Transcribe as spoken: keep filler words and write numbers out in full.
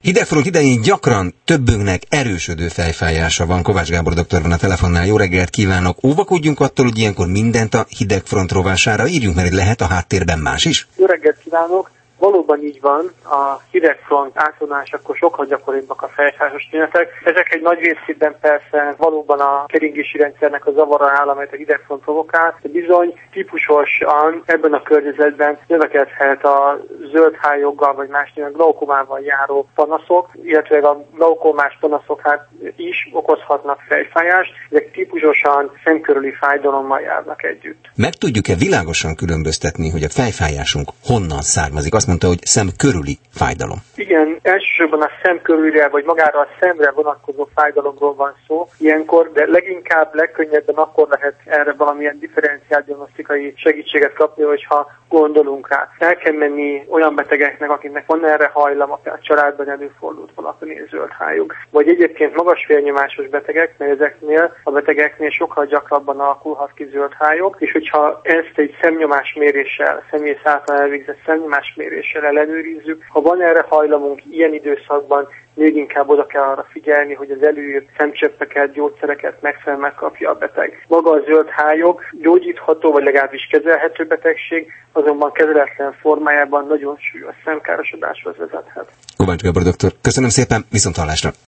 Hidegfront idején gyakran többünknek erősödő fejfájása van. Kovács Gábor doktor van a telefonnál. Jó reggelt kívánok! Óvakodjunk attól, hogy ilyenkor mindent a hidegfront rovására írjunk, mert lehet a háttérben más is. Jó reggelt kívánok! Valóban így van, a hidegfront átvonásakor sokkal gyakoribbak a fejfájásos tünetek. Ezek egy nagy részében persze valóban a keringési rendszernek a zavara áll, amelyet a hidegfront provokál, de bizony típusosan ebben a környezetben növekedhet a zöldhályoggal vagy más néven glaukomával járó panaszok, illetve a glaukomás panaszok hát is okozhatnak fejfájást, ezek típusosan szemkörüli fájdalommal járnak együtt. Meg tudjuk-e világosan különböztetni, hogy a fejfájásunk honnan származik? Azt mondta, hogy szem körüli fájdalom. Igen, elsősorban a szem körülre, vagy magára a szemre vonatkozó fájdalomról van szó ilyenkor, de leginkább, legkönnyebben akkor lehet erre valamilyen differenciált diagnosztikai segítséget kapni, hogyha gondolunk rá. El kell menni olyan betegeknek, akiknek van erre hajlam, a családban előfordult valaki zöldhályog. Vagy egyébként magas vérnyomásos betegek, mert ezeknél a betegeknél sokkal gyakrabban alakulhat ki zöldhályog, és hogyha ezt egy szemnyomásméréssel, személyes által elvégzett szemnyomásméréssel ellenőrizzük, ha van erre hajlamunk ilyen időszakban, még inkább oda kell arra figyelni, hogy az előírt szemcseppeket, gyógyszereket megfelelően megkapja a beteg. Maga a zöldhályog gyógyítható, vagy legalábbis kezelhető betegség, azonban kezeletlen formájában nagyon súlyos szemkárosodáshoz vezethet. Kovács Gábor doktor, köszönöm szépen, viszonthallásra!